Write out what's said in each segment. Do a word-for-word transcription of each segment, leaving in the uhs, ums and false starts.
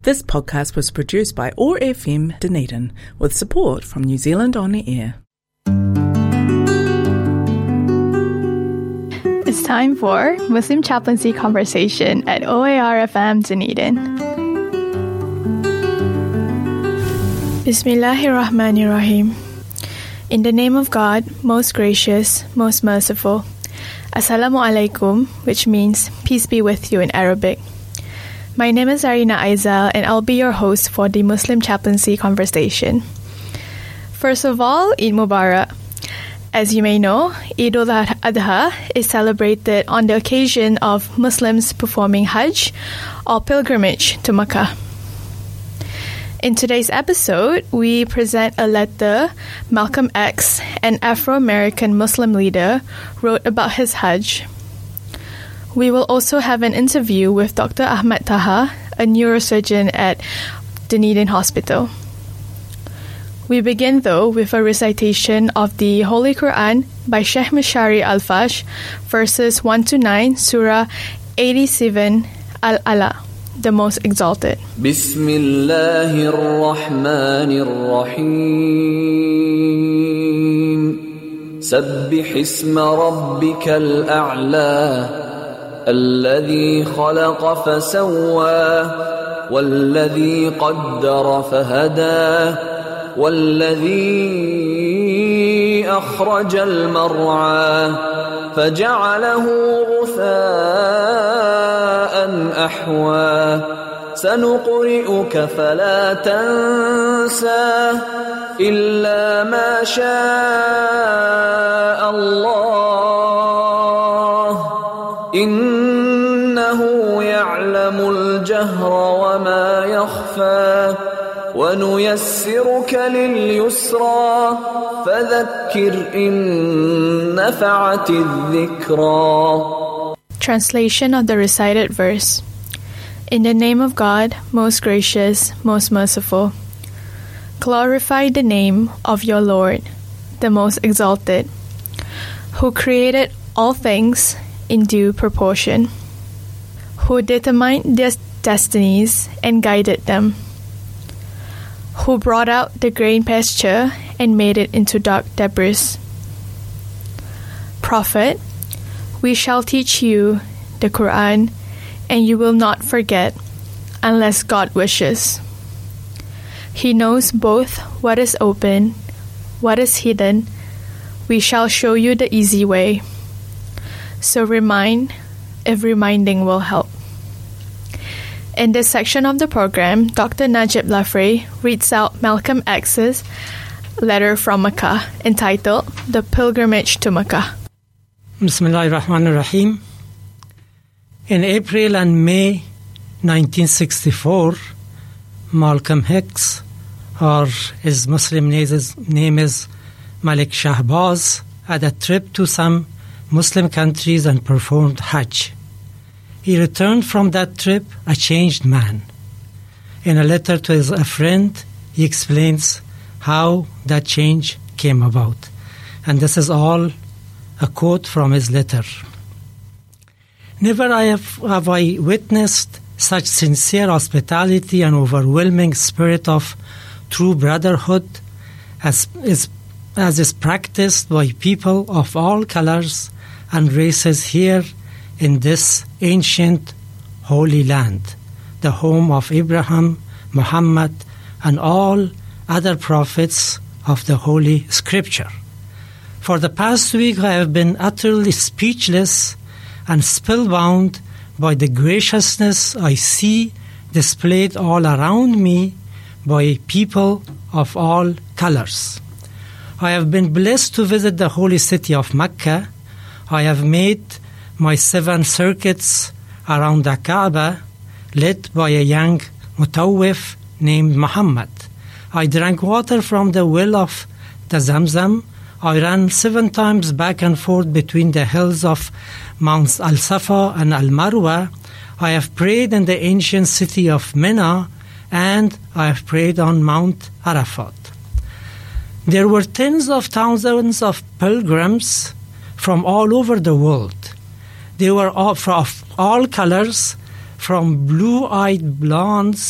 This podcast was produced by O A R F M Dunedin with support from New Zealand On the Air. It's time for Muslim Chaplaincy Conversation at O A R F M Dunedin. Bismillahirrahmanirrahim. In the name of God, most gracious, most merciful. Assalamu alaikum, which means peace be with you in Arabic. My name is Arina Aizal, and I'll be your host for the Muslim Chaplaincy Conversation. First of all, Eid Mubarak. As you may know, Eid al-Adha is celebrated on the occasion of Muslims performing Hajj or pilgrimage to Mecca. In today's episode, we present a letter Malcolm X, an Afro-American Muslim leader, wrote about his Hajj. We will also have an interview with Doctor Ahmad Taha, a neurosurgeon at Dunedin Hospital. We begin, though, with a recitation of the Holy Quran by Sheikh Mashari Al-Fash, verses one to nine, Surah eighty-seven, Al-Ala, the Most Exalted. Bismillahirrahmanirrahim. Sabbih isma rabbika al-a'la. الذي خلق فسوى والذي قدر فهدى والذي أخرج المرعى فجعله غثاء أحوى سنقرئك فلا تنسى إلا ما شاء الله إنه يعلم الجهر وما يخفى ونيسرك لليسرى فذكر إن نفعت الذكرى. Translation of the recited verse. In the name of God, most gracious, most merciful. Glorify the name of your Lord, the most exalted, who created all things in due proportion, who determined their destinies and guided them, who brought out the grain pasture and made it into dark debris. Prophet, we shall teach you the Quran, and you will not forget unless God wishes. He knows both what is open, what is hidden. We shall show you the easy way. So remind, if reminding will help. In this section of the program, Doctor Najib Lafray reads out Malcolm X's letter from Mecca entitled The Pilgrimage to Mecca. Bismillahirrahmanirrahim. In April and May nineteen sixty-four, Malcolm X, or his Muslim name is Malik Shahbaz, had a trip to some Muslim countries and performed Hajj. He returned from that trip a changed man. In a letter to his a friend, he explains how that change came about. And this is all a quote from his letter. Never I have, have I witnessed such sincere hospitality and overwhelming spirit of true brotherhood as is, as is practiced by people of all colors and races here in this ancient holy land, the home of Abraham, Muhammad, and all other prophets of the Holy Scripture. For the past week I have been utterly speechless and spellbound by the graciousness I see displayed all around me by people of all colors. I have been blessed to visit the holy city of Mecca. I have made my seven circuits around the Kaaba, led by a young mutawwif named Muhammad. I drank water from the well of the Zamzam. I ran seven times back and forth between the hills of Mounts Al-Safa and Al-Marwa. I have prayed in the ancient city of Mina, and I have prayed on Mount Arafat. There were tens of thousands of pilgrims from all over the world. They were of all colors, from blue-eyed blondes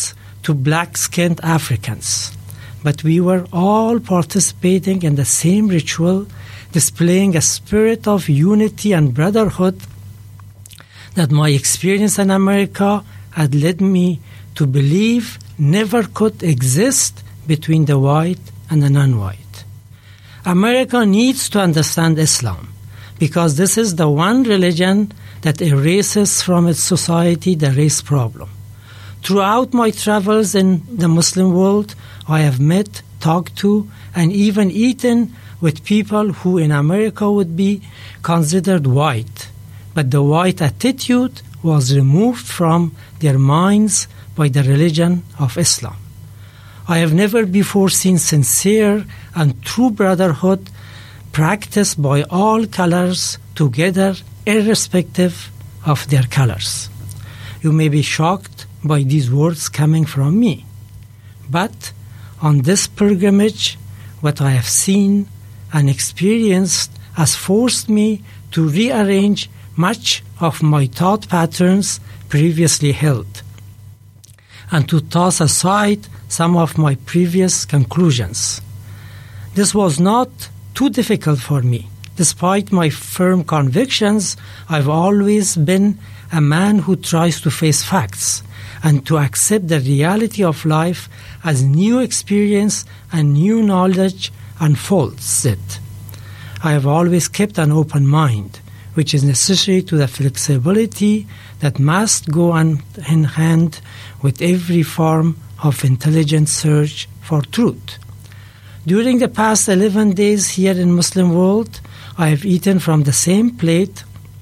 to black-skinned Africans. But we were all participating in the same ritual, displaying a spirit of unity and brotherhood that my experience in America had led me to believe never could exist between the white and the non-white. America needs to understand Islam because this is the one religion that erases from its society the race problem. Throughout my travels in the Muslim world, I have met, talked to, and even eaten with people who in America would be considered white. But the white attitude was removed from their minds by the religion of Islam. I have never before seen sincere and true brotherhood practiced by all colors together, irrespective of their colors. You may be shocked by these words coming from me, but on this pilgrimage, what I have seen and experienced has forced me to rearrange much of my thought patterns previously held, and to toss aside some of my previous conclusions. This was not too difficult for me. Despite my firm convictions, I've always been a man who tries to face facts and to accept the reality of life as new experience and new knowledge unfolds it. I have always kept an open mind, which is necessary to the flexibility that must go hand in hand with every form of intelligent search for truth. During the past eleven days here in Muslim world, I have eaten from the same plate,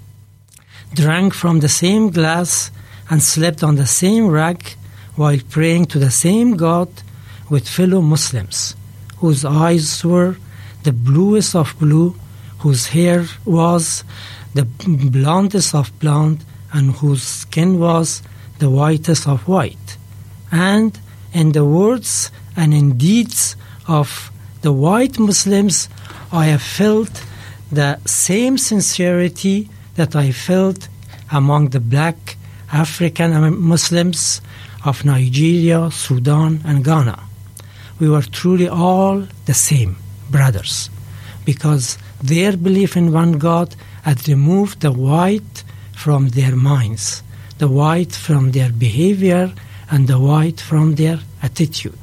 drank from the same glass, and slept on the same rug while praying to the same God with fellow Muslims, whose eyes were the bluest of blue, whose hair was the blondest of blonde, and whose skin was the whitest of white. And in the words and in deeds of the white Muslims, I have felt the same sincerity that I felt among the black African Muslims of Nigeria, Sudan, and Ghana. We were truly all the same brothers, because their belief in one God had removed the white from their minds, the white from their behavior, and the white from their attitude.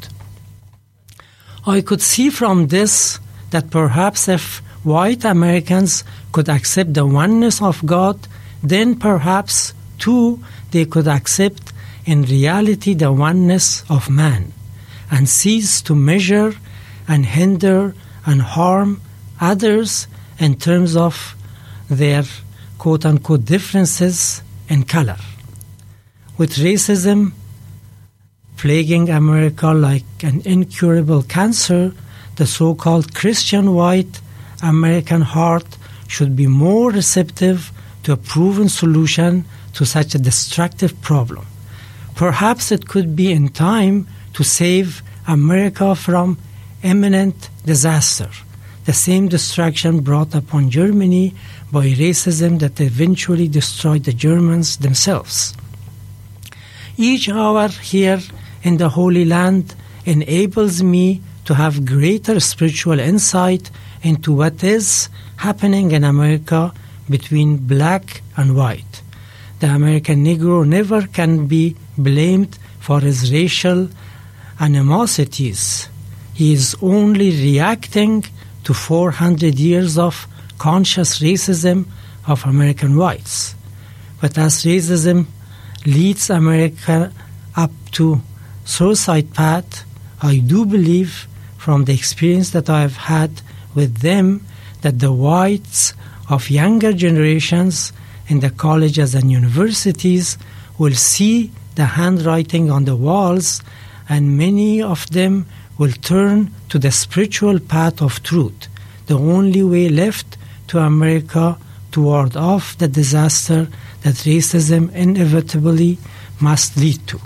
I could see from this that perhaps if white Americans could accept the oneness of God, then perhaps, too, they could accept in reality the oneness of man, and cease to measure and hinder and harm others in terms of their quote-unquote differences in color. With racism plaguing America like an incurable cancer, the so-called Christian white American heart should be more receptive to a proven solution to such a destructive problem. Perhaps it could be in time to save America from imminent disaster, the same destruction brought upon Germany by racism that eventually destroyed the Germans themselves. Each hour here in the Holy Land enables me to have greater spiritual insight into what is happening in America between black and white. The American Negro never can be blamed for his racial animosities. He is only reacting to four hundred years of conscious racism of American whites. But as racism leads America up to suicide path, I do believe from the experience that I have had with them that the whites of younger generations in the colleges and universities will see the handwriting on the walls, and many of them will turn to the spiritual path of truth, the only way left to America to ward off the disaster that racism inevitably must lead to.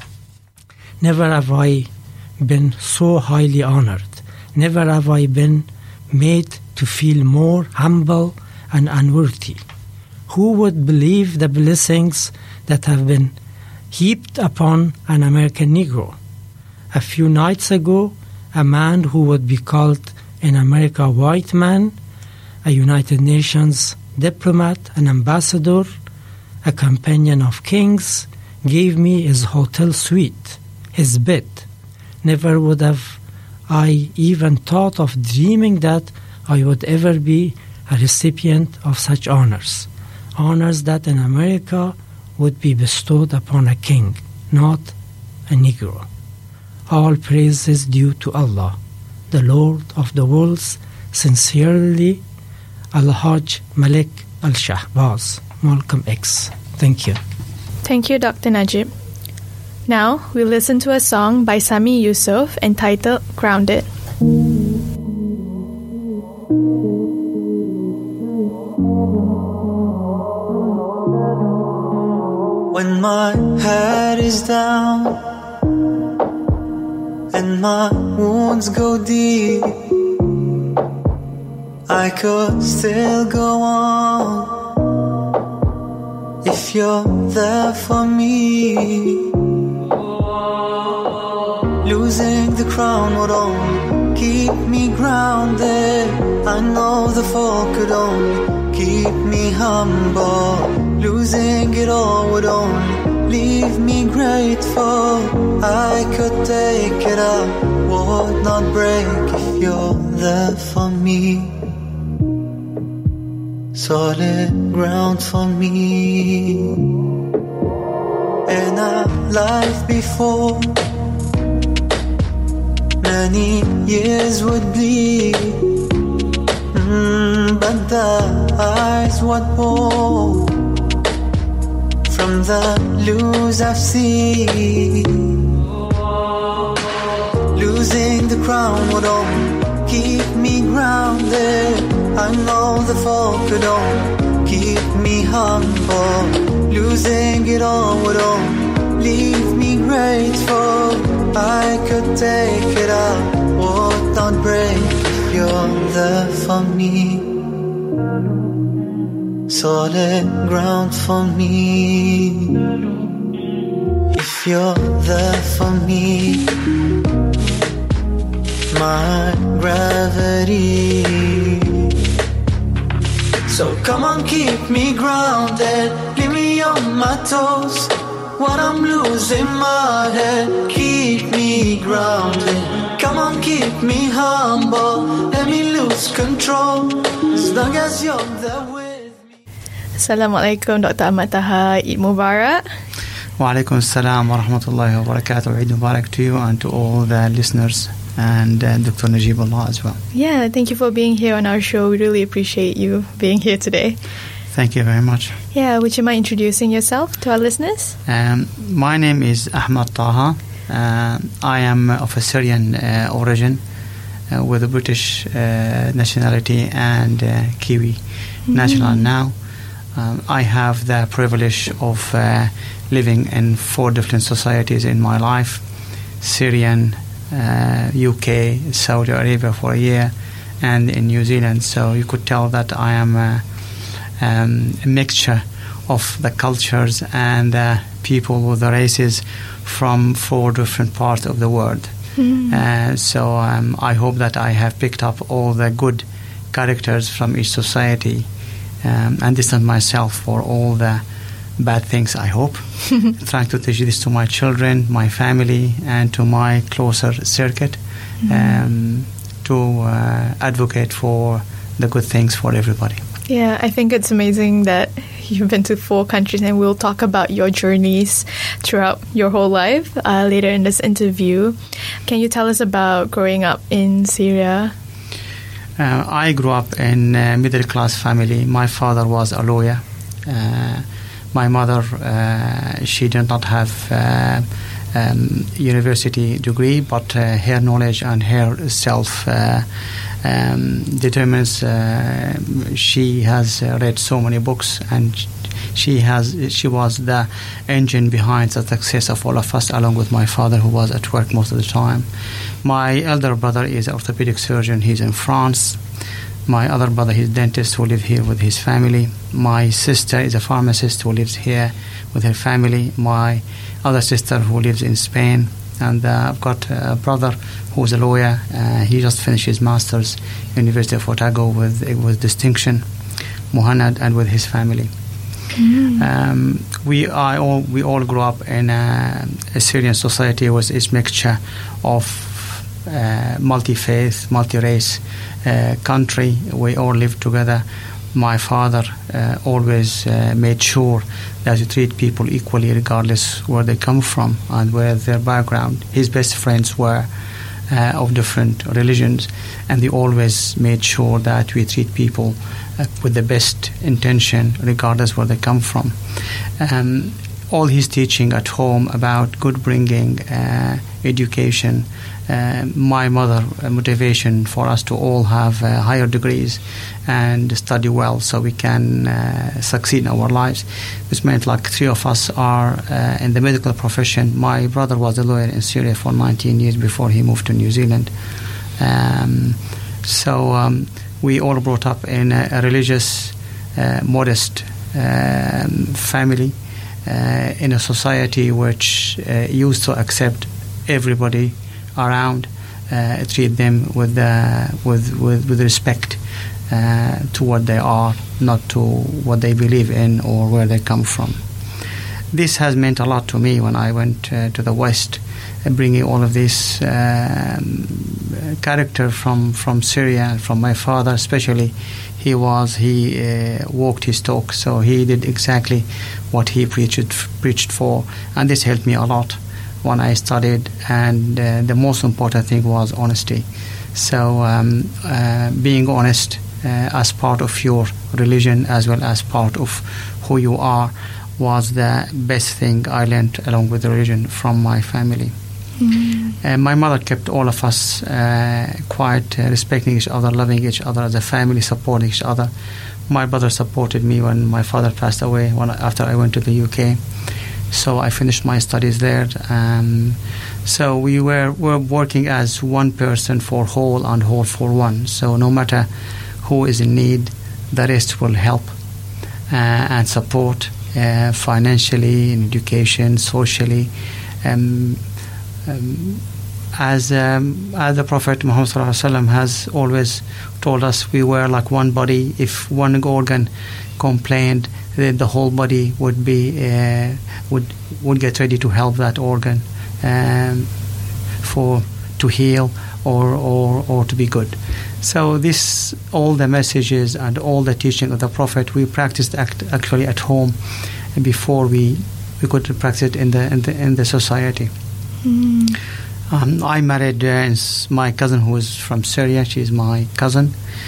Never have I been so highly honored. Never have I been made to feel more humble and unworthy. Who would believe the blessings that have been heaped upon an American Negro? A few nights ago, a man who would be called in America a white man, a United Nations diplomat, an ambassador, a companion of kings, gave me his hotel suite, his bed. Never would have I even thought of dreaming that I would ever be a recipient of such honors. Honors that in America would be bestowed upon a king, not a Negro. All praise is due to Allah, the Lord of the worlds. Sincerely, Al-Hajj Malik Al-Shahbaz, Malcolm X. Thank you. Thank you, Doctor Najib. Now, we'll listen to a song by Sami Yusuf entitled Grounded. When my head is down and my wounds go deep, I could still go on if you're there for me. Losing the crown would only keep me grounded. I know the fall could only keep me humble. Losing it all would only leave me grateful. I could take it up, would not break if you're there for me. Solid ground for me. In a life before, many years would bleed, mm, but the eyes what pour from the lose I've seen. Losing the crown would only keep me grounded. I know the fall could only keep me humble. Losing it all would only leave me grateful. I could take it up, would not break if you're there for me. Solid ground for me. If you're there for me, my gravity. So come on, keep me grounded, leave me on my toes. What I'm losing my head, keep me grounded. Come on, keep me humble, let me lose control, as long as you're there with me. Assalamualaikum, Doctor Ahmad Taha. Eid Mubarak. Wa alaikum assalam wa rahmatullahi wa barakatuh. Eid Mubarak to you and to all the listeners, and uh, Doctor Najibullah as well. Yeah, thank you for being here on our show. We really appreciate you being here today. Thank you very much. Yeah, would you mind introducing yourself to our listeners? Um, my name is Ahmad Taha. Uh, I am of a Syrian uh, origin uh, with a British uh, nationality and uh, Kiwi mm-hmm. national now. Um, I have the privilege of uh, living in four different societies in my life. Syrian, uh, U K, Saudi Arabia for a year, and in New Zealand. So you could tell that I am uh, um, a mixture of the cultures and uh, people with the races from four different parts of the world. Mm-hmm. Uh, so um, I hope that I have picked up all the good characters from each society um, and distance myself for all the bad things, I hope. Trying to teach this to my children, my family, and to my closer circuit mm-hmm. um, to uh, advocate for the good things for everybody. Yeah, I think it's amazing that you've been to four countries, and we'll talk about your journeys throughout your whole life uh, later in this interview. Can you tell us about growing up in Syria? Uh, I grew up in a middle-class family. My father was a lawyer. Uh, my mother, uh, she did not have uh, um, university degree, but uh, her knowledge and her self uh, um, determines. Uh, she has uh, read so many books, and she has. She was the engine behind the success of all of us, along with my father, who was at work most of the time. My elder brother is an orthopedic surgeon. He's in France. My other brother is a dentist who lives here with his family. My sister is a pharmacist who lives here with her family. My other sister who lives in Spain. And uh, I've got a brother who's a lawyer. Uh, he just finished his master's University of Otago with with distinction, Muhannad, and with his family. Mm. Um, we are all we all grew up in a, a Syrian society with its mixture of uh, multi-faith, multi-race uh, country. We all lived together. My father uh, always uh, made sure that you treat people equally regardless where they come from and where their background. His best friends were uh, of different religions, and he always made sure that we treat people uh, with the best intention regardless where they come from. Um, all his teaching at home about good bringing, uh, education, uh, my mother uh, motivation for us to all have uh, higher degrees and study well so we can uh, succeed in our lives, which meant like three of us are uh, in the medical profession. My brother was a lawyer in Syria for nineteen years before he moved to New Zealand. Um, so um, we all brought up in a, a religious, uh, modest um, family uh, in a society which uh, used to accept everybody around, uh, treat them with, uh, with, with, with respect uh, to what they are, not to what they believe in or where they come from. This has meant a lot to me when I went uh, to the West, uh, bringing all of this um, character from, from Syria and from my father especially. He was, he uh, walked his talk, so he did exactly what he preached, preached for, and this helped me a lot when I studied, and uh, the most important thing was honesty. So um, uh, being honest uh, as part of your religion as well as part of who you are was the best thing I learned along with the religion from my family. Mm-hmm. Uh, my mother kept all of us uh, quite uh, respecting each other, loving each other as a family, supporting each other. My brother supported me when my father passed away when, after I went to the U K. So I finished my studies there. Um, so we were, were working as one person for whole and whole for one. So no matter who is in need, the rest will help uh, and support uh, financially, in education, socially. Um, um, as um, as the Prophet Muhammad sallallahu alaihi wasallam has always told us, we were like one body. If one organ complained, then the whole body would be uh, would would get ready to help that organ um, for to heal or, or or to be good. So this, all the messages and all the teaching of the Prophet, we practiced act, actually at home before we we could practice it in the in the, in the society. Mm. Um, I married uh, my cousin who is from Syria. She's my cousin.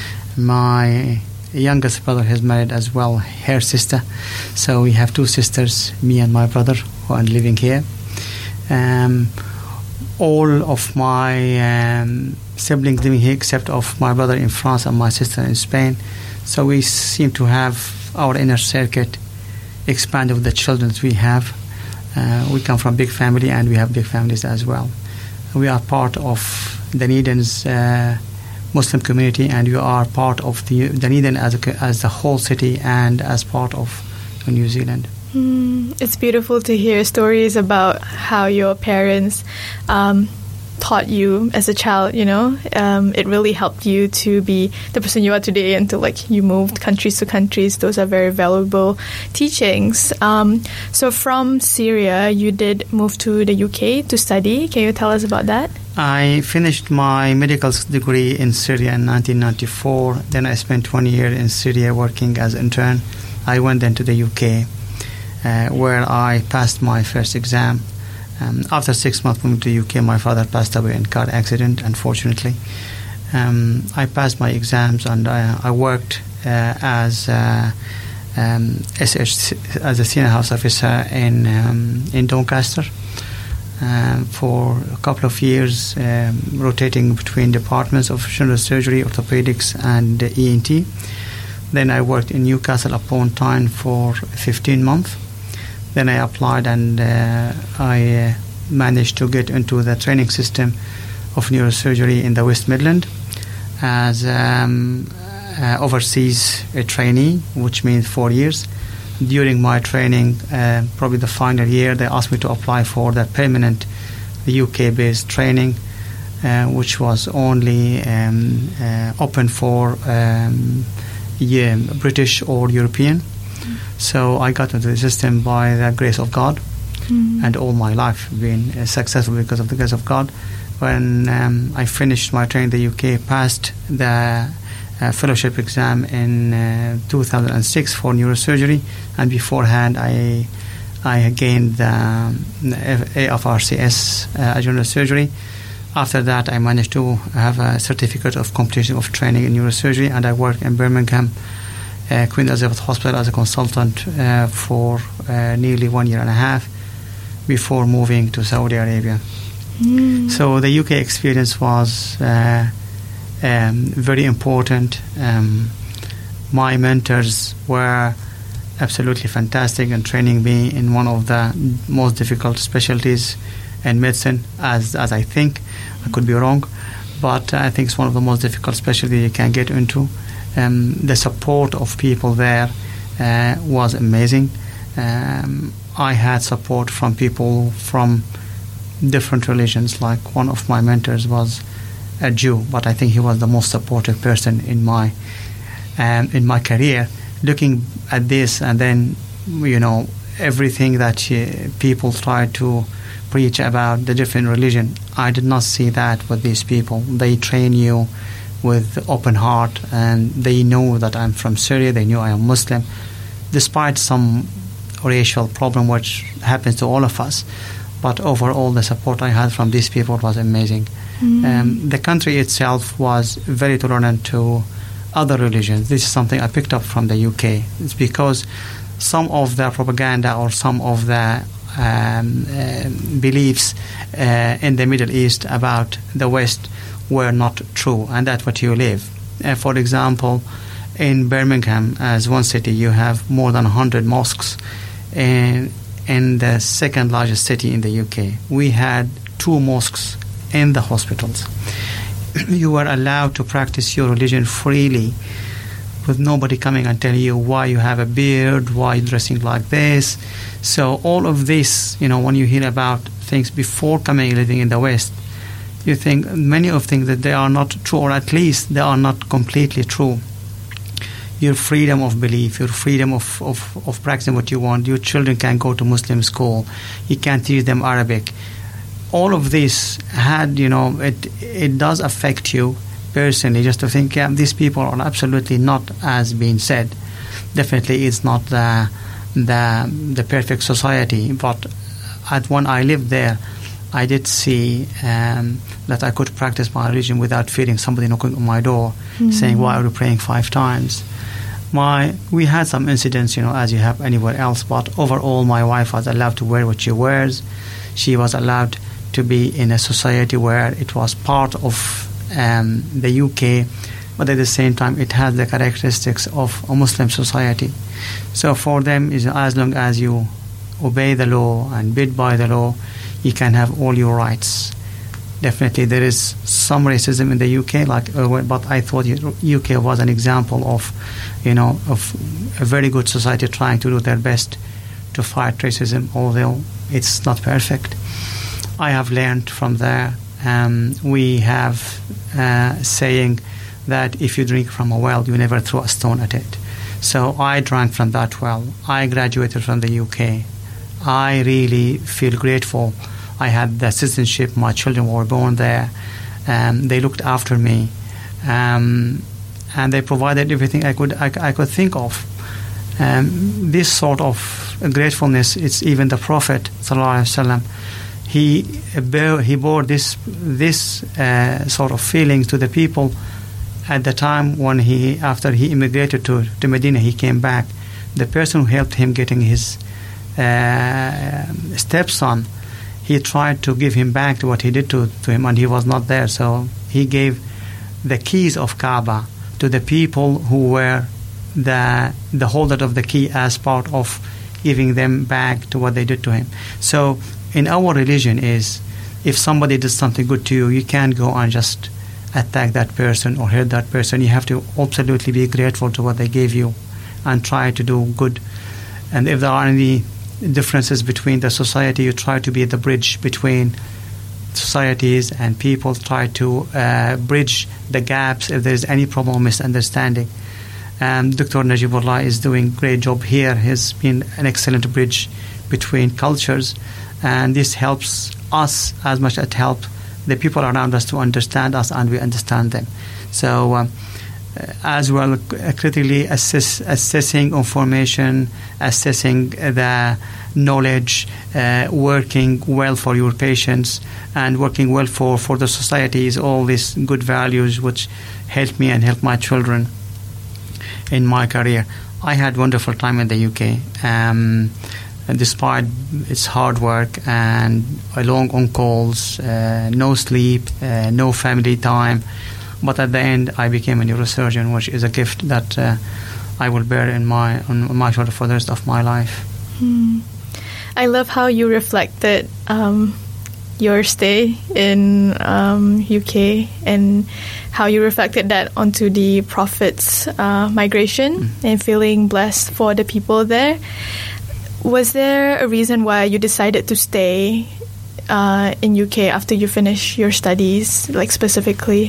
My youngest brother has married as well her sister. So we have two sisters, me and my brother, who are living here. Um, all of my um, siblings living here except of my brother in France and my sister in Spain. So we seem to have our inner circuit expanded with the children that we have. Uh, we come from a big family and we have big families as well. We are part of Dunedin's uh, Muslim community, and we are part of the Dunedin as a, as the whole city and as part of New Zealand. Mm, it's beautiful to hear stories about how your parents um, taught you as a child, you know. Um, it really helped you to be the person you are today, and to like you moved countries to countries. Those are very valuable teachings. Um, so from Syria, you did move to the U K to study. Can you tell us about that? I finished my medical degree in Syria in nineteen ninety-four. Then I spent twenty years in Syria working as an intern. I went then to the U K, uh, where I passed my first exam. Um, after six months moving to the U K, my father passed away in a car accident, unfortunately. Um, I passed my exams, and I, I worked uh, as uh, um, S H, as a senior house officer in um, in Doncaster um, for a couple of years, um, rotating between departments of general surgery, orthopedics, and uh, E N T. Then I worked in Newcastle upon Tyne for fifteen months. Then I applied, and uh, I uh, managed to get into the training system of neurosurgery in the West Midland as um, uh, overseas a trainee, which means four years. During my training, uh, probably the final year, they asked me to apply for the permanent the U K-based training, uh, which was only um, uh, open for um, yeah, British or European. Mm. So I got into the system by the grace of God, mm. and all my life been uh, successful because of the grace of God. When um, I finished my training in the U K, passed the uh, fellowship exam in uh, two thousand six for neurosurgery, and beforehand I I gained the um, A F R C S uh, general surgery. After that, I managed to have a certificate of completion of training in neurosurgery, and I worked in Birmingham, uh, Queen Elizabeth Hospital as a consultant uh, for uh, nearly one year and a half before moving to Saudi Arabia. Mm. So the U K experience was uh, um, very important. Um, my mentors were absolutely fantastic and training me in one of the most difficult specialties in medicine, as as I think. I could be wrong, but I think it's one of the most difficult specialties you can get into. Um, the support of people there uh, was amazing. Um, I had support from people from different religions. Like one of my mentors was a Jew, but I think he was the most supportive person in my um, in my career. Looking at this, and then you know everything that uh, people try to preach about the different religion, I did not see that with these people. They train you with open heart, and they know that I'm from Syria. They knew I am Muslim, despite some racial problem which happens to all of us. But overall, the support I had from these people was amazing. Mm. Um, the country itself was very tolerant to other religions. This is something I picked up from the U K. It's because some of the propaganda or some of the um, uh, beliefs uh, in the Middle East about the West were not true, and that's what you live. Uh, for example, in Birmingham, as one city, you have more than one hundred mosques. In, in the second largest city in the U K, we had two mosques in the hospitals. You were allowed to practice your religion freely, with nobody coming and telling you why you have a beard, why you're dressing like this. So all of this, you know, when you hear about things before coming living in the West, you think many of things that they are not true, or at least they are not completely true. Your freedom of belief, your freedom of, of, of practicing what you want. Your children can go to Muslim school. You can teach them Arabic. All of this had, you know, it it does affect you personally, just to think, yeah, these people are absolutely not as being said. Definitely it's not the the the perfect society, but at when I lived there, I did see um, that I could practice my religion without feeling somebody knocking on my door, mm-hmm. saying, why are you praying five times? My we had some incidents, you know, as you have anywhere else, but overall my wife was allowed to wear what she wears. She was allowed to be in a society where it was part of um, the U K, but at the same time it has the characteristics of a Muslim society. So for them, is as long as you obey the law and bid by the law, you can have all your rights. Definitely there is some racism in the U K, like, uh, but I thought U K was an example of, you know, of a very good society trying to do their best to fight racism, although it's not perfect. I have learned from there. Um, we have uh, saying that if you drink from a well, you never throw a stone at it. So I drank from that well. I graduated from the U K. I really feel grateful. I had the citizenship. My children were born there. Um, they looked after me, um, and they provided everything I could I, I could think of. Um, this sort of gratefulness, it's even the Prophet sallallahu alaihi wasallam. He bore, he bore this this uh, sort of feelings to the people at the time when he after he immigrated to, to Medina. He came back. The person who helped him getting his uh, stepson, he tried to give him back to what he did to, to him, and he was not there. So he gave the keys of Kaaba to the people who were the the holder of the key as part of giving them back to what they did to him. So in our religion is, if somebody does something good to you, you can't go and just attack that person or hurt that person. You have to absolutely be grateful to what they gave you and try to do good. And if there are any differences between the society, you try to be the bridge between societies and people, try to uh, bridge the gaps if there is any problem or misunderstanding. Um, Doctor Najibullah is doing a great job here. He's been an excellent bridge between cultures, and this helps us as much as it helps the people around us to understand us and we understand them. So um, as well, uh, critically assess, assessing information, assessing the knowledge, uh, working well for your patients and working well for, for the society is all these good values which help me and help my children in my career. I had wonderful time in the U K. Um, despite its hard work and long on calls, uh, no sleep, uh, no family time, but at the end I became a neurosurgeon, which is a gift that uh, I will bear in my on my shoulder for the rest of my life. Hmm. I love how you reflected um, your stay in um, U K and how you reflected that onto the Prophet's uh, migration mm. and feeling blessed for the people there. Was there a reason why you decided to stay uh, in U K after you finished your studies, like specifically?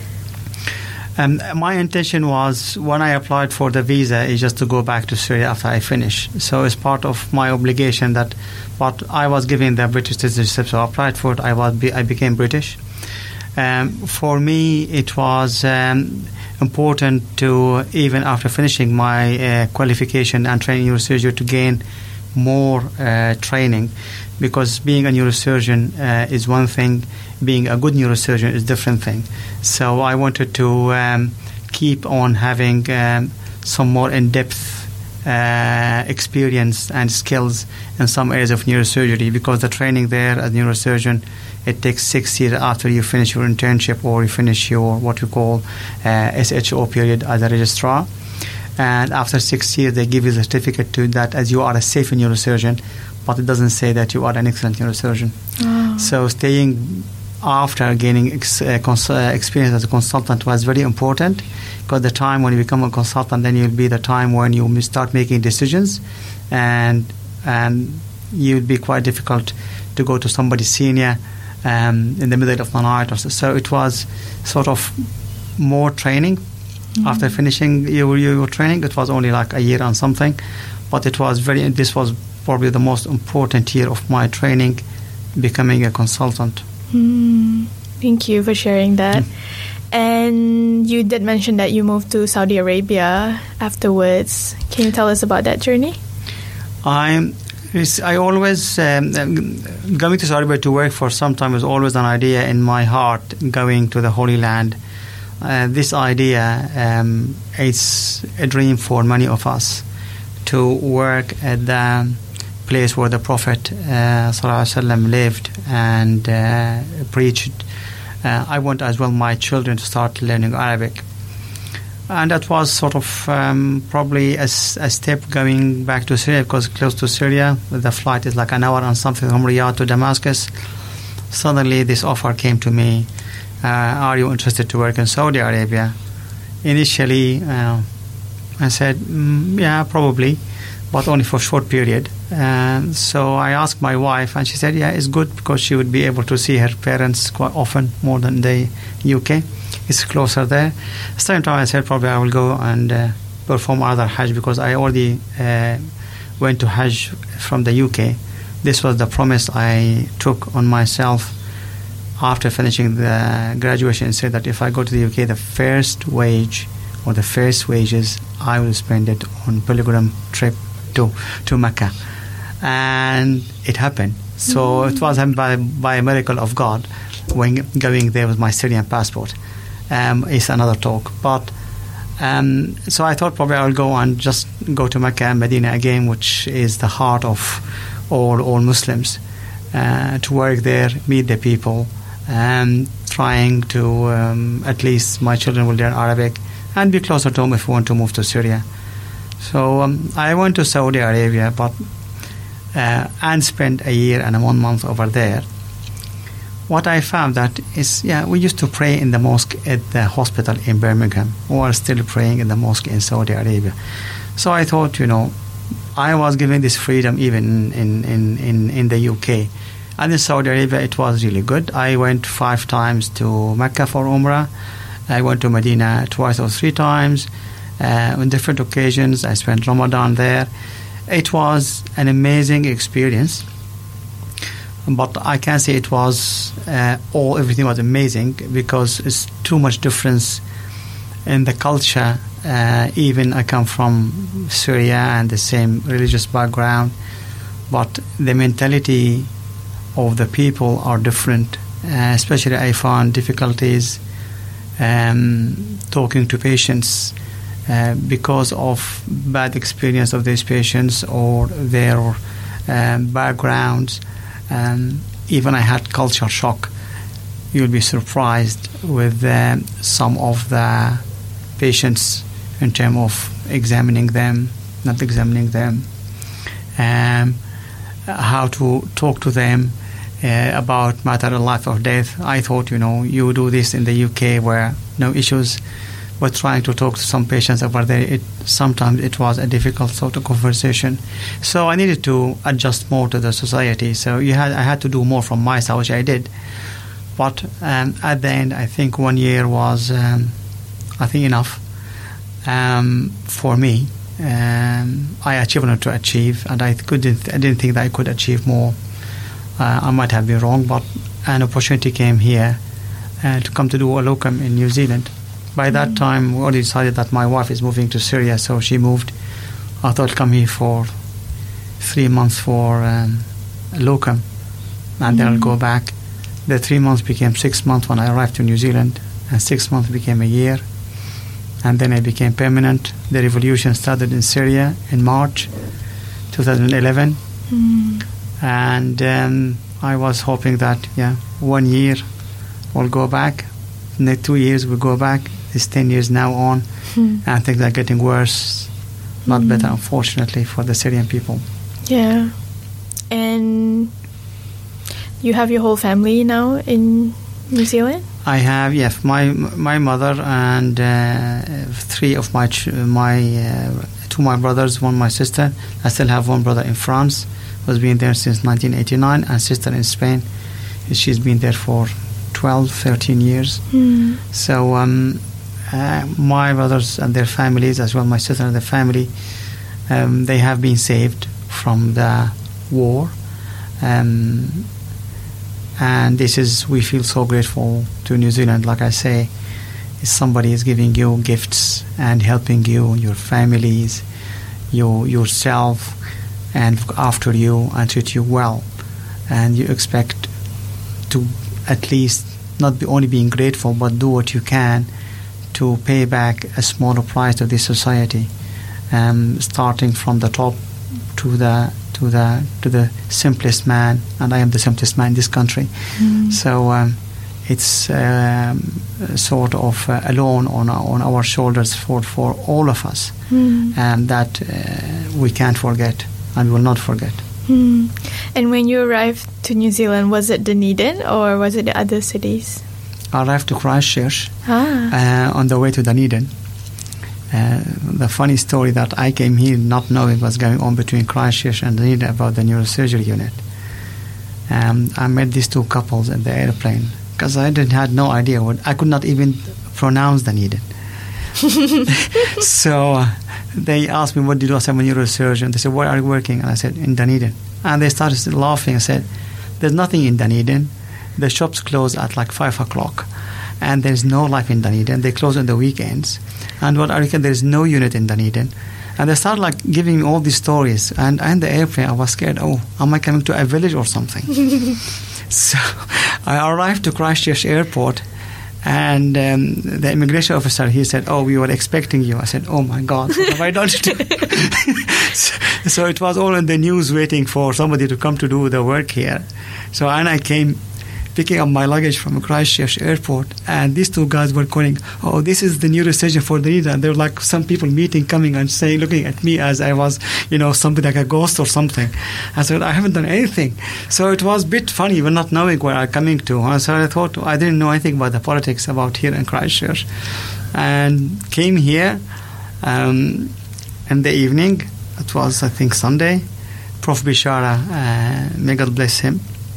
Um, my intention was, when I applied for the visa, is just to go back to Syria after I finish. So it's part of my obligation that what I was given the British citizenship, so I applied for it, I, was be, I became British. Um, for me, it was um, important to, even after finishing my uh, qualification and training neurosurgery, to gain more uh, training, because being a neurosurgeon uh, is one thing, being a good neurosurgeon is a different thing. So I wanted to um, keep on having um, some more in-depth uh, experience and skills in some areas of neurosurgery, because the training there as a neurosurgeon, it takes six years after you finish your internship or you finish your what you call uh, S H O period as a registrar. And after six years, they give you a certificate to that as you are a safe neurosurgeon, but it doesn't say that you are an excellent neurosurgeon. Oh. So staying after gaining ex- uh, cons- uh, experience as a consultant was very important, because the time when you become a consultant, then you'll be the time when you start making decisions, and and you'll be quite difficult to go to somebody senior um, in the middle of the night. Or so. so it was sort of more training. Mm-hmm. After finishing your, your training, it was only like a year and something, but it was very. This was probably the most important year of my training, becoming a consultant. Mm, thank you for sharing that. Mm. And you did mention that you moved to Saudi Arabia afterwards. Can you tell us about that journey? I I always um, going to Saudi Arabia to work for some time was always an idea in my heart. Going to the Holy Land. Uh, this idea um, is a dream for many of us, to work at the place where the Prophet uh, Sallallahu Alaihi Wasallam lived and uh, preached. Uh, I want as well my children to start learning Arabic. And that was sort of um, probably a, a step going back to Syria, because close to Syria, the flight is like an hour and something from Riyadh to Damascus. Suddenly this offer came to me. Uh, are you interested to work in Saudi Arabia? Initially, uh, I said, mm, yeah, probably, but only for a short period. Uh, so I asked my wife, and she said, yeah, it's good, because she would be able to see her parents quite often, more than the U K. It's closer there. At the same time, I said, probably I will go and uh, perform other Hajj, because I already uh, went to Hajj from the U K. This was the promise I took on myself after finishing the graduation, and said that if I go to the U K, the first wage or the first wages, I will spend it on pilgrim trip to, to Mecca. And it happened. So mm-hmm. it was by, by a miracle of God when going there with my Syrian passport. Um, it's another talk. But um, so I thought probably I'll go and just go to Mecca and Medina again, which is the heart of all, all Muslims, uh, to work there, meet the people, and trying to um, at least my children will learn Arabic and be closer to home if we want to move to Syria. So um, I went to Saudi Arabia, but uh, and spent a year and one month over there. What I found that is, yeah, we used to pray in the mosque at the hospital in Birmingham. We are still praying in the mosque in Saudi Arabia. So I thought, you know, I was given this freedom even in, in, in, in the U K. And in Saudi Arabia, it was really good. I went five times to Mecca for Umrah. I went to Medina twice or three times uh, on different occasions. I spent Ramadan there. It was an amazing experience. But I can't say it was uh, all, everything was amazing, because it's too much difference in the culture. Uh, even I come from Syria and the same religious background, but the mentality of the people are different. Uh, especially I found difficulties um, talking to patients uh, because of bad experience of these patients or their um, backgrounds. Um, even I had culture shock. You'll be surprised with um, some of the patients in terms of examining them, not examining them, um, how to talk to them uh, about matter of life or death. I thought, you know, you do this in the U K where no issues, but trying to talk to some patients over there, it, sometimes it was a difficult sort of conversation. So I needed to adjust more to the society. So you had, I had to do more from my side, which I did. But um, at the end, I think one year was, um, I think, enough um, for me. Um, I achieved what to achieve, and I couldn't. I didn't think that I could achieve more. Uh, I might have been wrong, but an opportunity came here uh, to come to do a locum in New Zealand. By that mm. time, we already decided that my wife is moving to Syria, so she moved. I thought I'd come here for three months for um, a locum, and mm. then I'll go back. The three months became six months when I arrived to New Zealand, and six months became a year. And then I became permanent. The revolution started in Syria in March twenty eleven. Mm. And um, I was hoping that, yeah, one year we'll go back. Next two years we'll go back. It's ten years now on. Mm. And things are getting worse, not mm. better, unfortunately, for the Syrian people. Yeah. And you have your whole family now in New Zealand? I have, yes. My my mother and uh, three of my ch- my uh, two my brothers, one my sister. I still have one brother in France, who's been there since nineteen eighty-nine, and sister in Spain. She's been there for twelve, thirteen years. Mm. So um, uh, my brothers and their families, as well my sister and their family, um, they have been saved from the war. Um, And this is, we feel so grateful to New Zealand. Like I say, somebody is giving you gifts and helping you, your families, you yourself, and look after you and treat you well. And you expect to at least not be only being grateful, but do what you can to pay back a smaller price to this society, um, starting from the top to the to the to the simplest man, and I am the simplest man in this country. Mm. So um, it's um, sort of uh, alone on our, on our shoulders for, for all of us, mm. and that uh, we can't forget and will not forget. Mm. And when you arrived to New Zealand, was it Dunedin or was it the other cities? I arrived to Christchurch ah. uh, on the way to Dunedin. Uh, the funny story that I came here not knowing what's going on between Christchurch and Dunedin about the neurosurgery unit. Um, I met these two couples in the airplane because I didn't had no idea what I could not even pronounce Dunedin. So uh, they asked me, "What do you do?" I said, "I'm a neurosurgeon." They said, "Where are you working?" And I said, "In Dunedin." And they started laughing. I said, "There's nothing in Dunedin. The shops close at like five o'clock, and there's no life in Dunedin. They close on the weekends. And what I reckon, there's no unit in Dunedin." And they started like giving me all these stories. And in the airplane, I was scared. Oh, am I coming to a village or something? So I arrived to Christchurch Airport, and um, the immigration officer, he said, "Oh, we were expecting you." I said, "Oh my God, what have I done to do?" so, so it was all in the news waiting for somebody to come to do the work here. So and I came picking up my luggage from Christchurch Airport, and these two guys were calling, "Oh, this is the neurosurgeon for Dunedin." And there were like some people meeting, coming and saying, looking at me as I was, you know, something like a ghost or something. I said, "I haven't done anything." So it was a bit funny, but not knowing where I'm coming to. So I thought, I didn't know anything about the politics about here in Christchurch. And came here um, in the evening. It was, I think, Sunday. Prof Bishara, uh, may God bless him,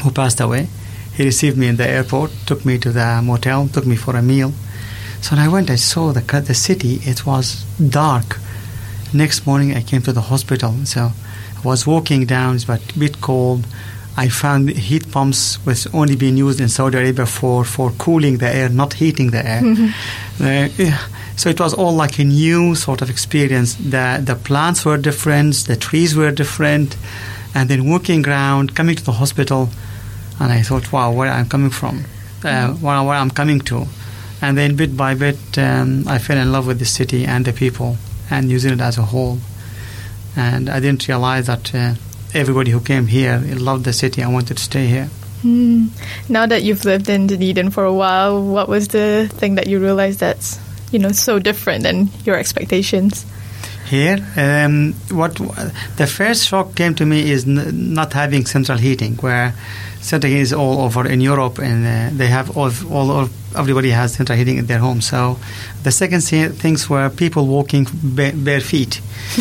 who passed away. He received me in the airport, took me to the motel, took me for a meal. So when I went, I saw the the city. It was dark. Next morning, I came to the hospital. So I was walking down, it's a bit cold. I found heat pumps was only being used in Saudi Arabia for, for cooling the air, not heating the air. Mm-hmm. Uh, yeah. So it was all like a new sort of experience. The the plants were different, the trees were different, and then walking around, coming to the hospital, and I thought, wow, where I'm coming from, uh, where, where I'm coming to. And then bit by bit, um, I fell in love with the city and the people and New Zealand as a whole. And I didn't realize that uh, everybody who came here loved the city and wanted to stay here. Mm. Now that you've lived in Dunedin for a while, what was the thing that you realized that's, you know, so different than your expectations? Here, um, what the first shock came to me is n- not having central heating, where central heating is all over in Europe, and uh, they have all, all, all, everybody has central heating in their home. So the second things were people walking bare, bare feet,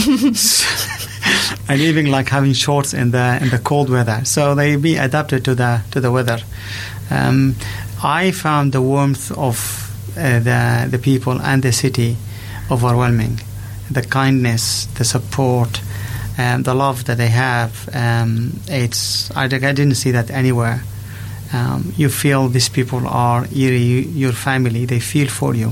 and even like having shorts in the in the cold weather. So they be adapted to the to the weather. Um, I found the warmth of uh, the the people and the city overwhelming. The kindness, the support, and the love that they have. Um, it's I, I didn't see that anywhere. Um, you feel these people are your, your family. They feel for you.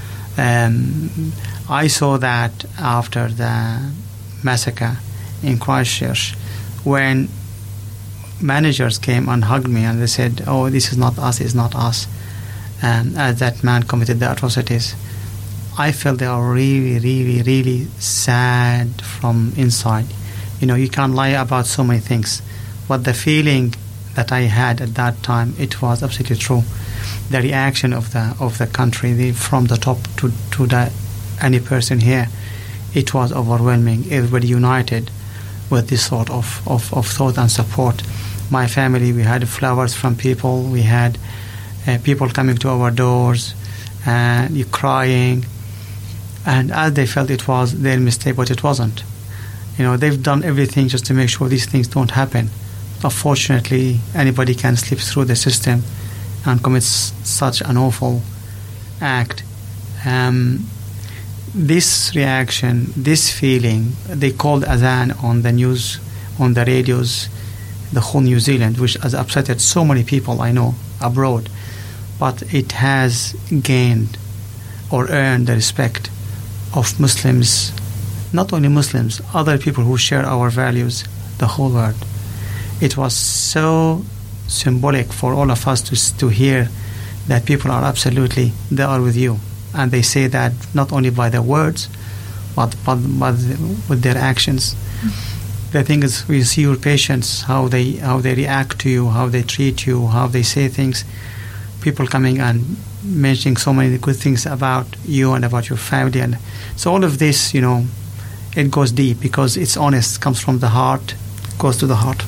Um, I saw that after the massacre in Christchurch, when managers came and hugged me and they said, "Oh, this is not us. It's not us." Um, as that man committed the atrocities. I felt they are really, really, really sad from inside. You know, you can't lie about so many things. But the feeling that I had at that time, it was absolutely true. The reaction of the of the country, the, from the top to, to the, any person here, it was overwhelming. Everybody united with this sort of, of, of thought and support. My family, we had flowers from people. We had uh, people coming to our doors, and uh, you crying. And as they felt it was their mistake, but it wasn't. You know, they've done everything just to make sure these things don't happen. Unfortunately, anybody can slip through the system and commit s- such an awful act. Um, this reaction, this feeling, they called Azan on the news, on the radios, the whole New Zealand, which has upset so many people I know abroad. But it has gained or earned the respect of Muslims, not only Muslims, other people who share our values, the whole world. It was so symbolic for all of us to to hear that people are absolutely, they are with you. And they say that not only by their words, but, but, but with their actions. Mm-hmm. The thing is, we see your patients, how they, how they react to you, how they treat you, how they say things. People coming and mentioning so many good things about you and about your family, and so all of this, you know, it goes deep because it's honest, comes from the heart, goes to the heart.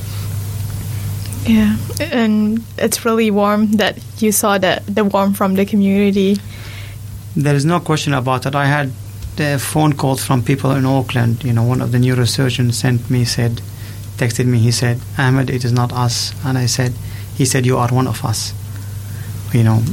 Yeah, and it's really warm that you saw that the warmth from the community. There is no question about it. I had uh, phone calls from people in Auckland. You know, one of the neurosurgeons sent me, said, texted me. He said, "Ahmed, it is not us," and I said, he said, "You are one of us." You know,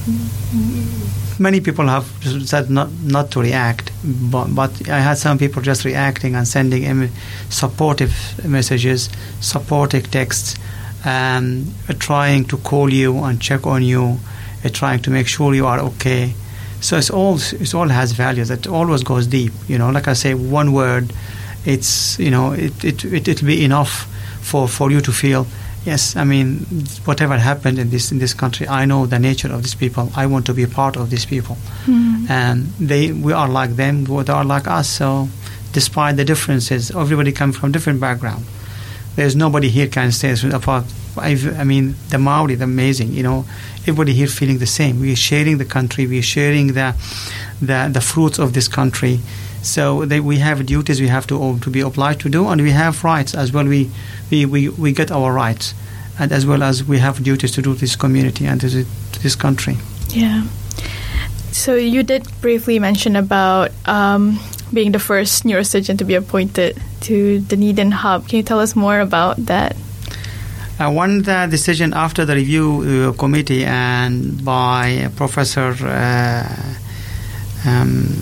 many people have said not not to react, but, but I had some people just reacting and sending em- supportive messages, supportive texts, um, trying to call you and check on you, uh, trying to make sure you are okay. So it's all it all has values. It always goes deep. You know, like I say, one word, it's you know, it it it it'll be enough for, for you to feel. Yes, I mean, whatever happened in this in this country, I know the nature of these people. I want to be a part of these people, mm. and they we are like them. They are like us. So, despite the differences, everybody comes from different background. There's nobody here can say apart. I mean, the Maori, the amazing. You know, everybody here feeling the same. We are sharing the country. We are sharing the the the fruits of this country. So they, we have duties we have to to be obliged to do, and we have rights as well. We we, we, we get our rights, and as well as we have duties to do to this community and to, the, to this country. Yeah. So you did briefly mention about um, being the first neurosurgeon to be appointed to the Dunedin Hub. Can you tell us more about that? Uh, one the decision after the review uh, committee and by Professor uh, um,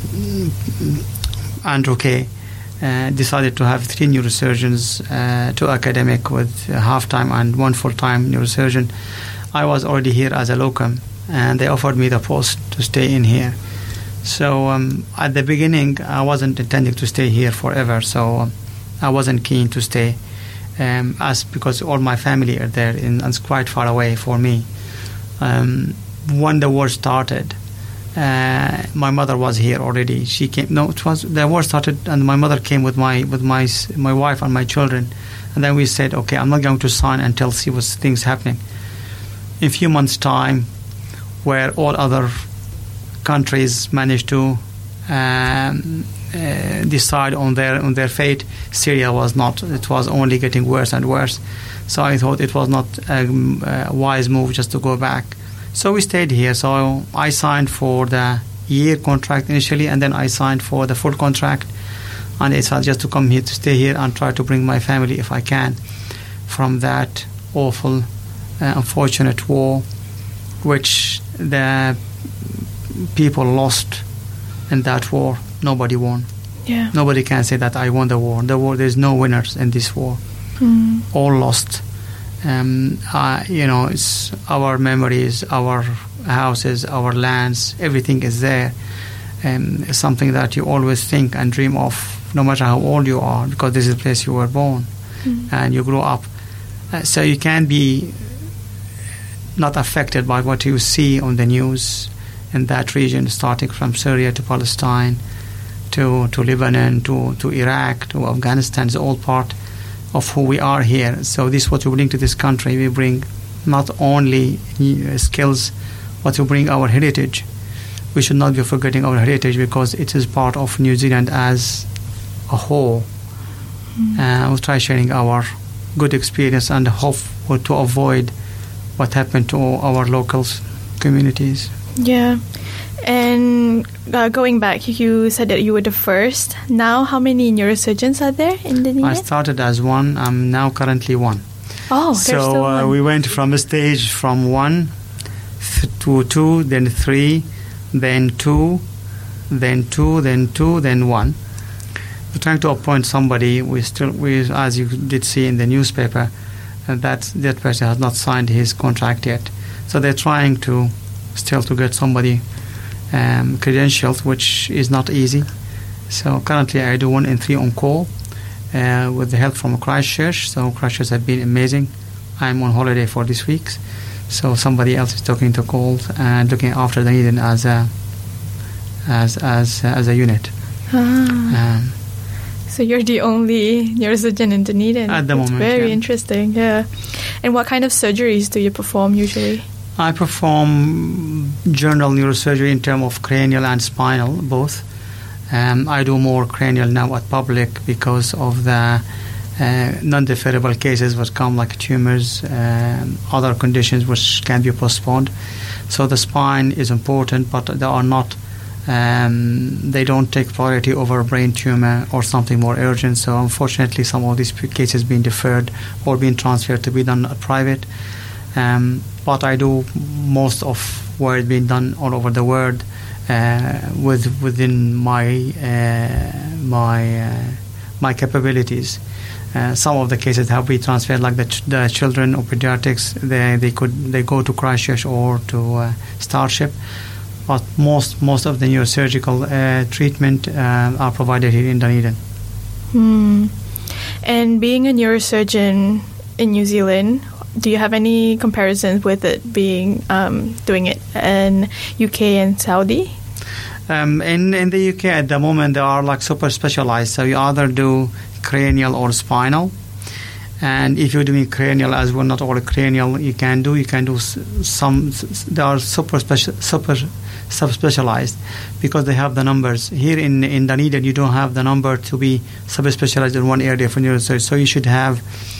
Andrew Kay uh, decided to have three neurosurgeons, uh, two academic with half-time and one full-time neurosurgeon. I was already here as a locum, and they offered me the post to stay in here. So um, at the beginning, I wasn't intending to stay here forever, so um, I wasn't keen to stay. Um, as because all my family are there and it's quite far away for me. Um, when the war started, uh, my mother was here already. She came. No, it was the war started, and my mother came with my with my my wife and my children, and then we said, okay, I'm not going to sign until see what's things happening. In a few months' time, where all other countries managed to um, uh, decide on their on their fate, Syria was not. It was only getting worse and worse. So I thought it was not a, a wise move just to go back. So we stayed here. So I signed for the year contract initially, and then I signed for the full contract. And it's just to come here to stay here and try to bring my family, if I can, from that awful, uh, unfortunate war, which the people lost in that war. Nobody won. Yeah. Nobody can say that I won the war. The war, there's no winners in this war. Mm. All lost. Um, uh, you know, it's our memories, our houses, our lands, everything is there. Um, it's something that you always think and dream of, no matter how old you are, because this is the place you were born mm. and you grew up. Uh, so you can be not affected by what you see on the news in that region, starting from Syria to Palestine, to, to Lebanon, to, to Iraq, to Afghanistan. Is all part of who we are here. So this is what we bring to this country. We bring not only skills, but we bring our heritage. We should not be forgetting our heritage, because it is part of New Zealand as a whole. Mm. Uh, we'll try sharing our good experience and hope to avoid what happened to our local communities. Yeah. And uh, going back, you said that you were the first. Now, how many neurosurgeons are there in Dunedin? I started as one. I'm now currently one. Oh, so there's still uh, one. we went from a stage from one th- to two, then three, then two, then two, then two, then one. We're trying to appoint somebody. We still, we, as you did see in the newspaper, uh, that that person has not signed his contract yet. So they're trying to still to get somebody um, credentialed, which is not easy. So currently I do one in three on call uh, with the help from Christchurch. So Christchurch have been amazing. I'm on holiday for this week, so somebody else is talking to calls and looking after Dunedin as a as as as a unit. Ah. Um, so you're the only neurosurgeon in Dunedin. At the It's moment, very yeah. interesting. Yeah. And what kind of surgeries do you perform usually? I perform general neurosurgery in terms of cranial and spinal, both. Um, I do more cranial now at public because of the uh, non-deferrable cases which come like tumors, um, other conditions which can be postponed. So the spine is important, but they are not. Um, they don't take priority over brain tumor or something more urgent. So unfortunately, some of these cases being deferred or being transferred to be done at private. Um, but I do most of what is being done all over the world uh, with within my uh, my uh, my capabilities. Uh, some of the cases have been transferred, like the, ch- the children or pediatrics. They they could they go to Christchurch or to uh, Starship. But most most of the neurosurgical uh, treatment uh, are provided here in Dunedin. Hmm. And being a neurosurgeon in New Zealand, do you have any comparisons with it being um, doing it in U K and Saudi? Um, in in the U K at the moment they are like super specialized. So you either do cranial or spinal. And if you're doing cranial as well, not all cranial you can do. You can do some. They are super special, super subspecialized because they have the numbers. Here in in Dunedin, you don't have the number to be subspecialized in one area for neurosurgery. So you should have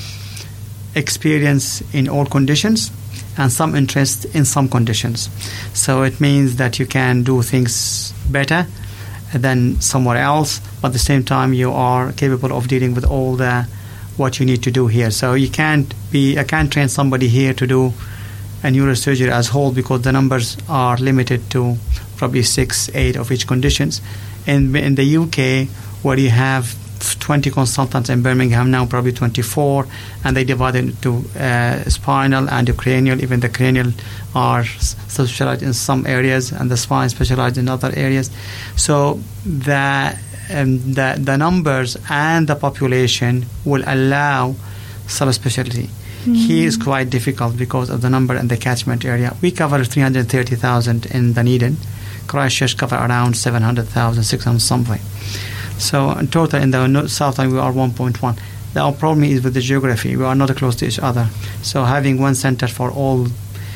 experience in all conditions and some interest in some conditions. So it means that you can do things better than somewhere else, but at the same time you are capable of dealing with all the what you need to do here. So you can't be, I can't train somebody here to do a neurosurgery as whole because the numbers are limited to probably six, eight of each conditions. In, in the U K, where you have twenty consultants in Birmingham now, probably twenty-four, and they divide it into uh, spinal and the cranial. Even the cranial are specialized in some areas, and the spine specialized in other areas. So the um, the the numbers and the population will allow subspecialty. Mm-hmm. Here is quite difficult because of the number and the catchment area. We cover three hundred thirty thousand in Dunedin. Christchurch cover around seven hundred thousand, six hundred something. So in total, in the south we are one point one. Our problem is with the geography. We are not close to each other. So having one center for all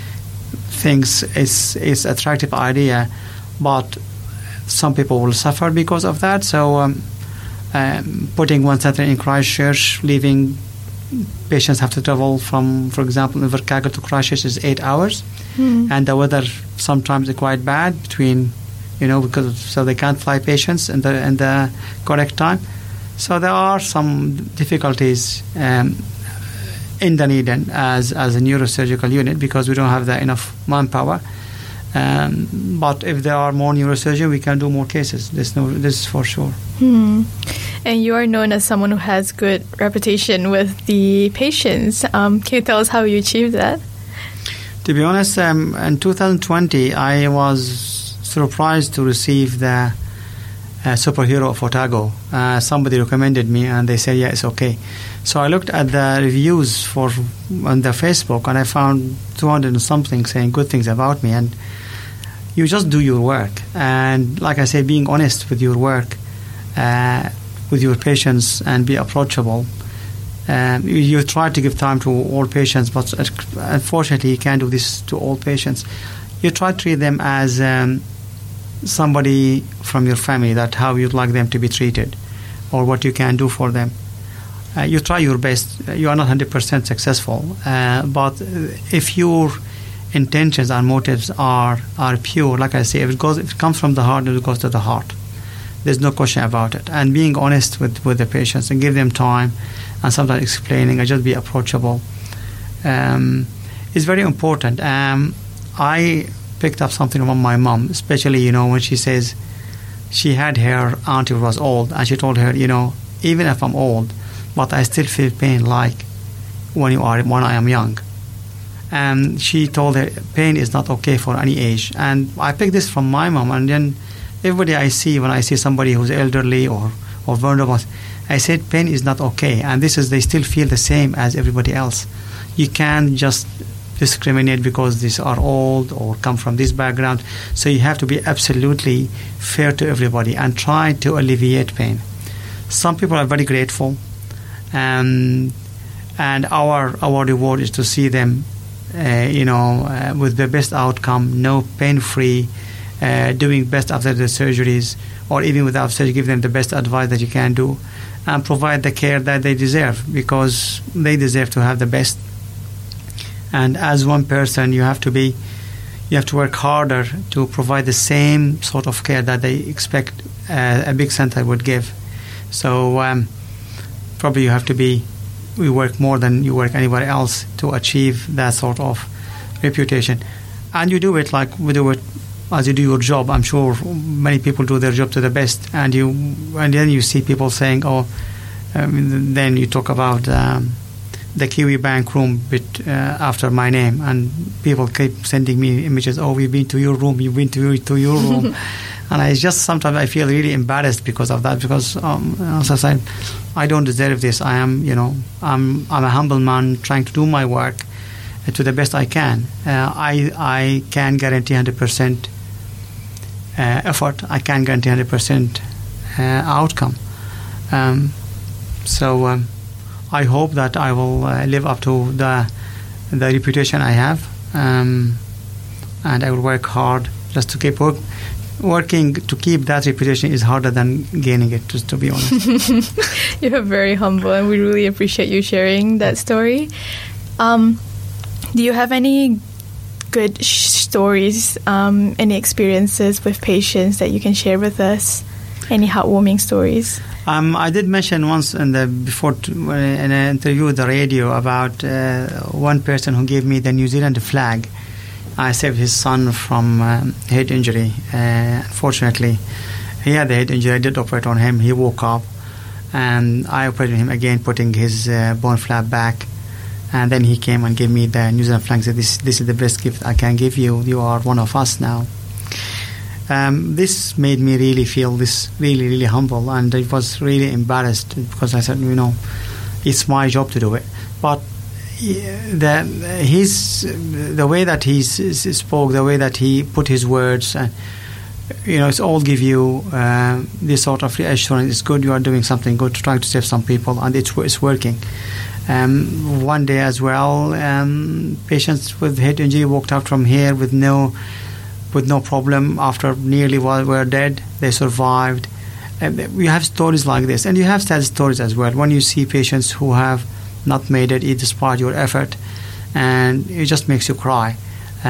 things is is attractive idea, but some people will suffer because of that. So um, um, putting one center in Christchurch, leaving patients have to travel from, for example, Invercargill to Christchurch is eight hours, mm-hmm. and the weather sometimes is quite bad between. You know, because of, so they can't fly patients in the in the correct time. So there are some difficulties um, in Dunedin as as a neurosurgical unit because we don't have the enough manpower. Um, but if there are more neurosurgeons, we can do more cases. This no, this is for sure. Hmm. And you are known as someone who has good reputation with the patients. Um, can you tell us how you achieved that? To be honest, um, in two thousand twenty, I was surprised to receive the uh, superhero of Otago. Uh, somebody recommended me and they said, yeah, it's okay. So I looked at the reviews for on the Facebook and I found two hundred and something saying good things about me. And you just do your work. And like I said, being honest with your work, uh, with your patients and be approachable. Um, you, you try to give time to all patients, but unfortunately you can't do this to all patients. You try to treat them as um, somebody from your family, that how you'd like them to be treated or what you can do for them. Uh, you try your best. You are not one hundred percent successful, uh, but if your intentions and motives are, are pure, like I say, if it, goes, if it comes from the heart, it goes to the heart. There's no question about it. And being honest with, with the patients and give them time and sometimes explaining and just be approachable um, is very important. Um, I picked up something from my mom, especially, you know, when she says she had her aunt who was old, and she told her, you know, even if I'm old, but I still feel pain like when you are when I am young. And she told her pain is not okay for any age. And I picked this from my mom, and then everybody I see, when I see somebody who's elderly or, or vulnerable, I said pain is not okay. And this is, they still feel the same as everybody else. You can't just discriminate because these are old or come from this background. So you have to be absolutely fair to everybody and try to alleviate pain. Some people are very grateful, um, and our our reward is to see them, uh, you know, uh, with the best outcome, no pain-free, uh, doing best after the surgeries, or even without surgery, give them the best advice that you can do, and provide the care that they deserve, because they deserve to have the best. And as one person, you have to be, you have to work harder to provide the same sort of care that they expect uh, a big center would give. So um, probably you have to be, we work more than you work anywhere else to achieve that sort of reputation. And you do it like we do it as you do your job. I'm sure many people do their job to the best, and you, and then you see people saying, oh, um, then you talk about um, the Kiwi Bank room bit uh, after my name, and people keep sending me images. Oh, we've been to your room. You've been to your, to your room, and I just sometimes I feel really embarrassed because of that. Because um, as I said, I don't deserve this. I am, you know, I'm I'm a humble man trying to do my work uh, to the best I can. Uh, I I can guarantee one hundred percent uh, effort. I can guarantee one hundred percent uh, outcome. Um, so. Um, I hope that I will uh, live up to the the reputation I have, um, and I will work hard just to keep work, working to keep that reputation is harder than gaining it, just to be honest. You're very humble, and we really appreciate you sharing that story. Um, do you have any good sh- stories, um, any experiences with patients that you can share with us? Any heartwarming stories? Um, I did mention once in the before t- in an interview with the radio about uh, one person who gave me the New Zealand flag. I saved his son from um, head injury. Uh, unfortunately, he had the head injury. I did operate on him. He woke up, and I operated on him again, putting his uh, bone flap back. And then he came and gave me the New Zealand flag. Said, "This, this is the best gift I can give you. You are one of us now." Um, this made me really feel this really, really humble, and I was really embarrassed because I said, you know, it's my job to do it. But the his the way that he spoke, the way that he put his words, and you know, it's all give you uh, this sort of reassurance. It's good, you are doing something good, trying to save some people, and it's it's working. Um, one day as well, um, patients with head injury walked out from here with no. with no problem after nearly were dead. They survived. And we have stories like this, and you have sad stories as well. When you see patients who have not made it despite your effort, and it just makes you cry.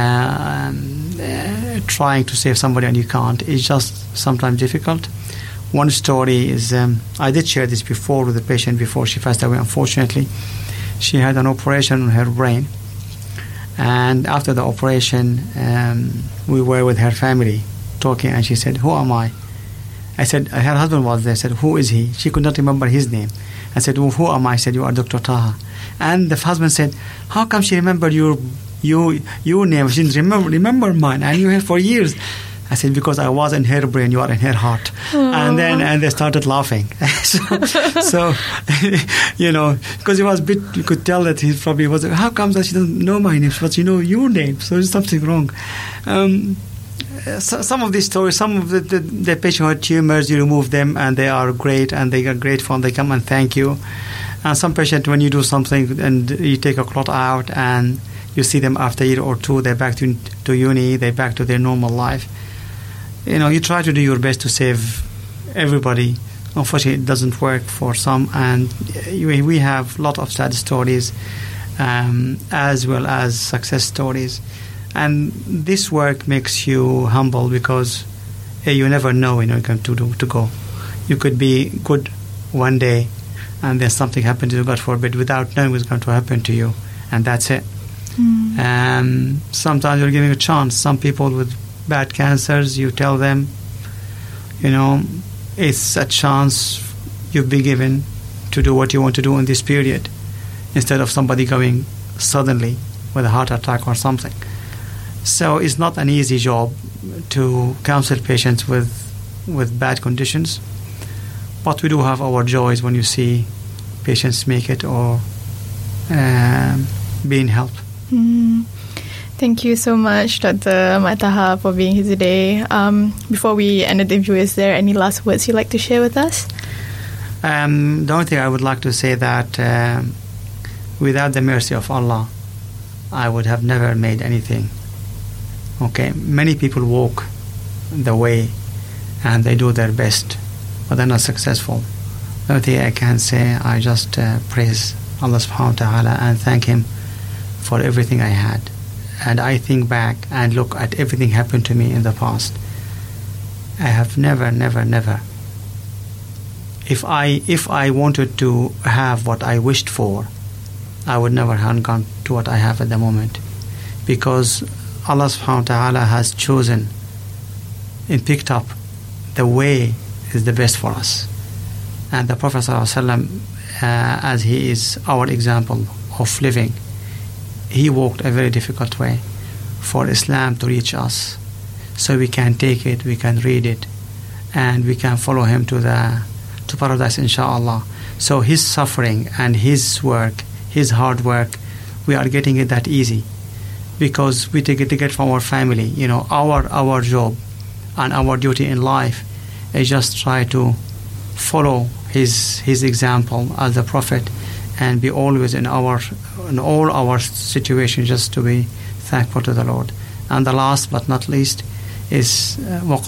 Um, uh, trying to save somebody and you can't. It's just sometimes difficult. One story is, um, I did share this before with the patient before she passed away, unfortunately. She had an operation on her brain. And after the operation, um, we were with her family talking, and she said, "Who am I?" I said, her husband was there. I said, "Who is he?" She could not remember his name. I said, well, "Who am I?" I said, "You are Doctor Taha." And the husband said, "How come she remembered your your, your name? She didn't remember, remember mine. I knew her for years." I said, "Because I was in her brain, you are in her heart." Aww. And then and they started laughing. so, so you know, because it was a bit, you could tell that he probably was, how come that she doesn't know my name? But you know your name, so there's something wrong. Um, so, some of these stories, some of the, the, the patient who had tumors, you remove them and they are great and they are grateful and they come and thank you. And some patient, when you do something and you take a clot out and you see them after a year or two, they're back to, to uni, they're back to their normal life. You know, you try to do your best to save everybody. Unfortunately, it doesn't work for some, and we have a lot of sad stories um, as well as success stories. And this work makes you humble because uh, you never know when you're going to, do, to go. You could be good one day, and then something happens to you, God forbid, without knowing what's going to happen to you, and that's it. Mm. Um, sometimes you're giving a chance. Some people with bad cancers, you tell them, you know, it's a chance you've been given to do what you want to do in this period, instead of somebody going suddenly with a heart attack or something. So it's not an easy job to counsel patients with with bad conditions, but we do have our joys when you see patients make it or uh, being helped. Mm. Thank you so much, Doctor Ahmad Taha, for being here today. Um, before we end the interview, is there any last words you'd like to share with us? Um, the only thing I would like to say that uh, without the mercy of Allah, I would have never made anything. Okay, many people walk the way and they do their best, but they're not successful. The only thing I can say, I just uh, praise Allah subhanahu wa ta'ala and thank Him for everything I had. And I think back and look at everything happened to me in the past. I have never, never, never. If I if I wanted to have what I wished for, I would never have gone to what I have at the moment. Because Allah subhanahu wa ta'ala has chosen and picked up the way is the best for us. And the Prophet sallallahu alaihi wasallam, uh, as he is our example of living, he walked a very difficult way for Islam to reach us, so we can take it, we can read it, and we can follow him to the to paradise, inshallah. So his suffering and his work, his hard work, we are getting it that easy because we take it to get from our family. You know, our our job and our duty in life is just try to follow his his example as the Prophet and be always in our in all our situations just to be thankful to the Lord. And the last but not least is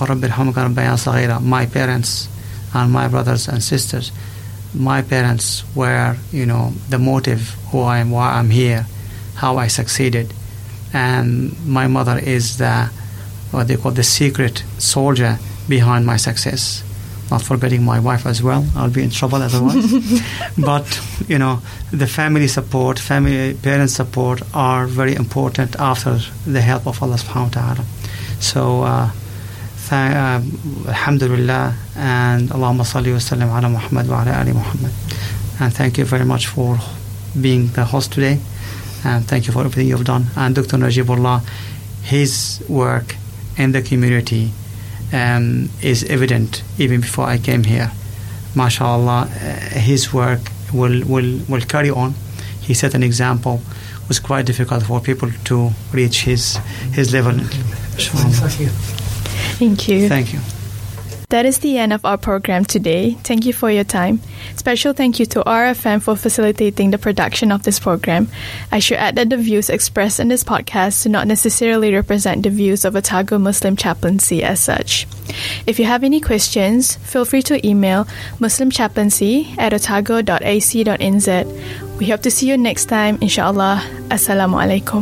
uh, my parents and my brothers and sisters. My parents were, you know, the motive who I am, why I'm here, how I succeeded. And my mother is the what they call the secret soldier behind my success. not forgetting my wife as well. I'll be in trouble otherwise. But, you know, the family support, family, parent support are very important after the help of Allah subhanahu wa ta'ala. So, uh, th- uh, alhamdulillah, and Allahumma salli wa sallim ala Muhammad wa ala ali Muhammad. And thank you very much for being the host today. And thank you for everything you've done. And Doctor Najibullah, his work in the community um, is evident even before I came here. MashaAllah, uh, his work will, will, will carry on. He set an example. It was quite difficult for people to reach his, his level. Thank you. Thank you. That is the end of our program today. Thank you for your time. Special thank you to R F M for facilitating the production of this program. I should add that the views expressed in this podcast do not necessarily represent the views of Otago Muslim Chaplaincy as such. If you have any questions, feel free to email muslimchaplaincy at otago dot a c dot n z. We hope to see you next time, inshallah. Assalamu alaikum.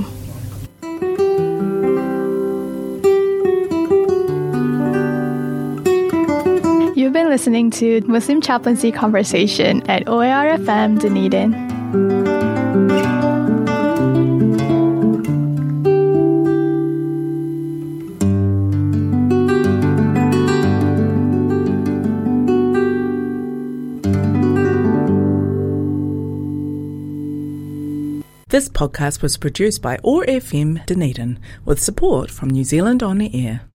You've been listening to Muslim Chaplaincy Conversation at O A R F M Dunedin. This podcast was produced by O A R F M Dunedin with support from New Zealand On the Air.